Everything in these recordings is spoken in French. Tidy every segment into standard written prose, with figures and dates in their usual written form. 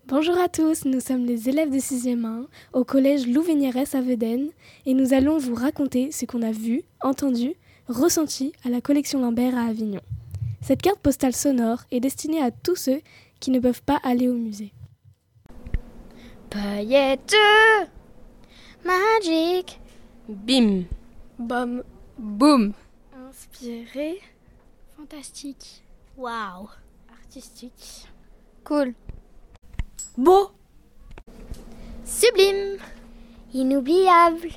Bonjour à tous, nous sommes les élèves de 6e 1 au collège Louvignères à Vedène et nous allons vous raconter ce qu'on a vu, entendu, ressenti à la collection Lambert à Avignon. Cette carte postale sonore est destinée à tous ceux qui ne peuvent pas aller au musée. Paillettes, magique, Bim, Bam, boum, inspiré, fantastique, waouh, artistique, cool, beau, sublime, inoubliable.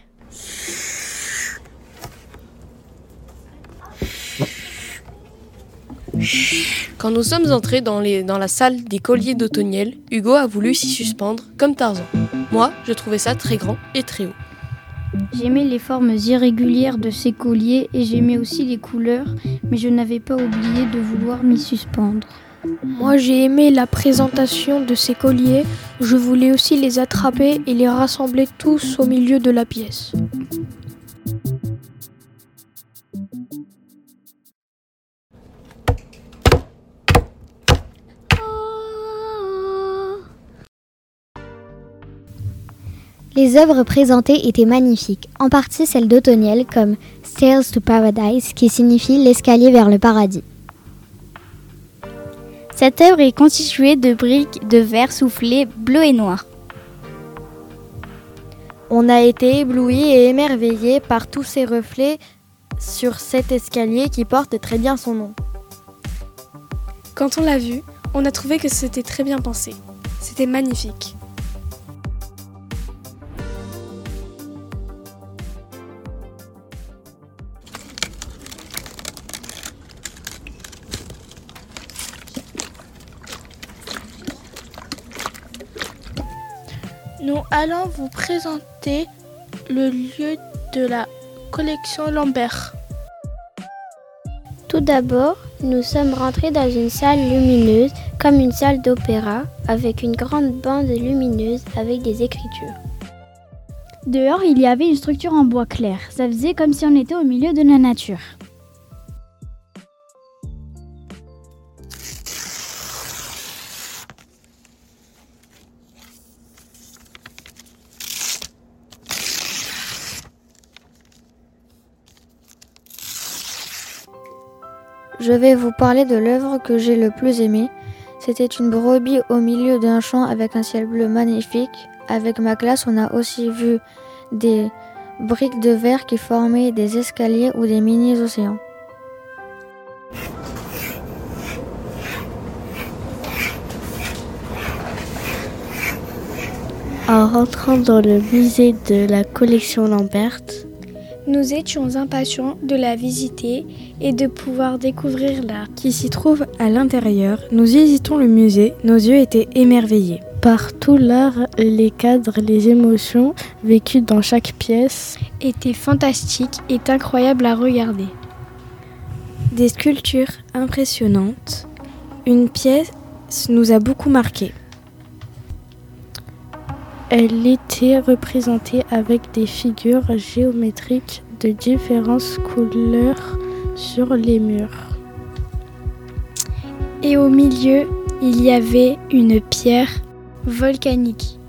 Quand nous sommes entrés dans la salle des colliers d'Otoniel, Hugo a voulu s'y suspendre, comme Tarzan. Moi, je trouvais ça très grand et très haut. J'aimais les formes irrégulières de ces colliers et j'aimais aussi les couleurs, mais je n'avais pas oublié de vouloir m'y suspendre. Moi j'ai aimé la présentation de ces colliers, je voulais aussi les attraper et les rassembler tous au milieu de la pièce. Les œuvres présentées étaient magnifiques, en partie celles d'Otoniel comme Stairs to Paradise qui signifie l'escalier vers le paradis. Cette œuvre est constituée de briques de verre soufflé bleu et noir. On a été éblouis et émerveillés par tous ces reflets sur cet escalier qui porte très bien son nom. Quand on l'a vu, on a trouvé que c'était très bien pensé. C'était magnifique. Nous allons vous présenter le lieu de la collection Lambert. Tout d'abord, nous sommes rentrés dans une salle lumineuse, comme une salle d'opéra, avec une grande bande lumineuse avec des écritures. Dehors, il y avait une structure en bois clair. Ça faisait comme si on était au milieu de la nature. Je vais vous parler de l'œuvre que j'ai le plus aimée. C'était une brebis au milieu d'un champ avec un ciel bleu magnifique. Avec ma classe, on a aussi vu des briques de verre qui formaient des escaliers ou des mini-océans. En rentrant dans le musée de la collection Lambert, Nous étions impatients de la visiter et de pouvoir découvrir l'art qui s'y trouve à l'intérieur. Nous visitons le musée, nos yeux étaient émerveillés. par tout l'art, les cadres, les émotions vécues dans chaque pièce Était fantastique et incroyable à regarder. Des sculptures impressionnantes. Une pièce nous a beaucoup marqué. Elle était représentée avec des figures géométriques de différentes couleurs sur les murs. Et au milieu, il y avait une pierre volcanique.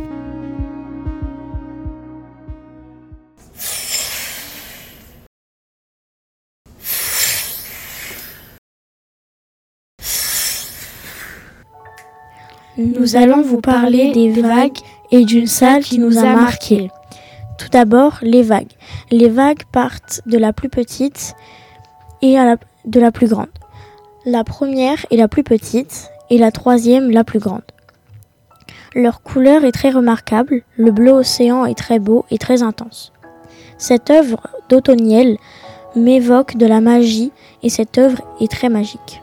Nous allons vous parler des vagues et d'une salle qui nous a marqués. Tout d'abord, les vagues. Les vagues partent de la plus petite et de la plus grande. La première est la plus petite et la troisième la plus grande. Leur couleur est très remarquable, le bleu océan est très beau et très intense. Cette œuvre d'Otoniel m'évoque de la magie et cette œuvre est très magique.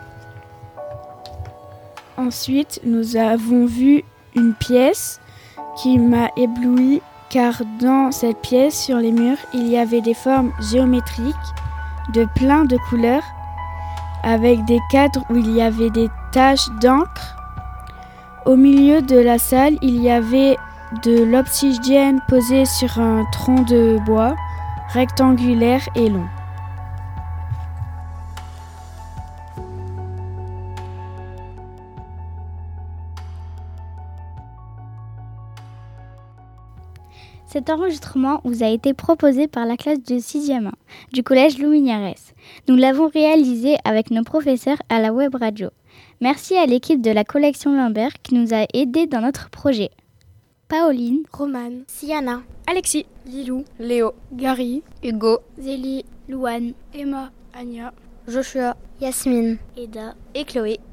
Ensuite, nous avons vu une pièce qui m'a ébloui car dans cette pièce, sur les murs, il y avait des formes géométriques de plein de couleurs avec des cadres où il y avait des taches d'encre. Au milieu de la salle, il y avait de l'obsidienne posée sur un tronc de bois rectangulaire et long. Cet enregistrement vous a été proposé par la classe de 6e 1 du collège Louis-Mignarès. Nous l'avons réalisé avec nos professeurs à la web radio. Merci à l'équipe de la collection Lambert qui nous a aidés dans notre projet. Pauline, Romane, Siana, Alexis, Lilou, Léo, Gary, Hugo, Zélie, Louane, Emma, Anya, Joshua, Yasmine. Eda et Chloé.